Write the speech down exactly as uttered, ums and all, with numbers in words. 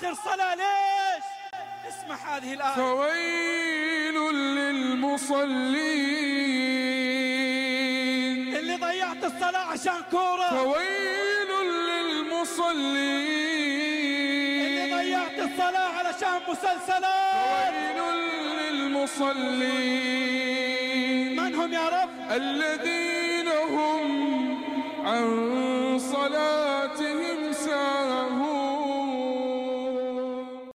آخر صلاة ليش؟ اسمع هذه الآية. فويل للمصلين، اللي ضيعت الصلاة عشان كورة. فويل للمصلين، اللي ضيعت الصلاة علشان مسلسلات. فويل للمصلين. من هم يا رب؟ الذين هم عن صلاتهم ساهون.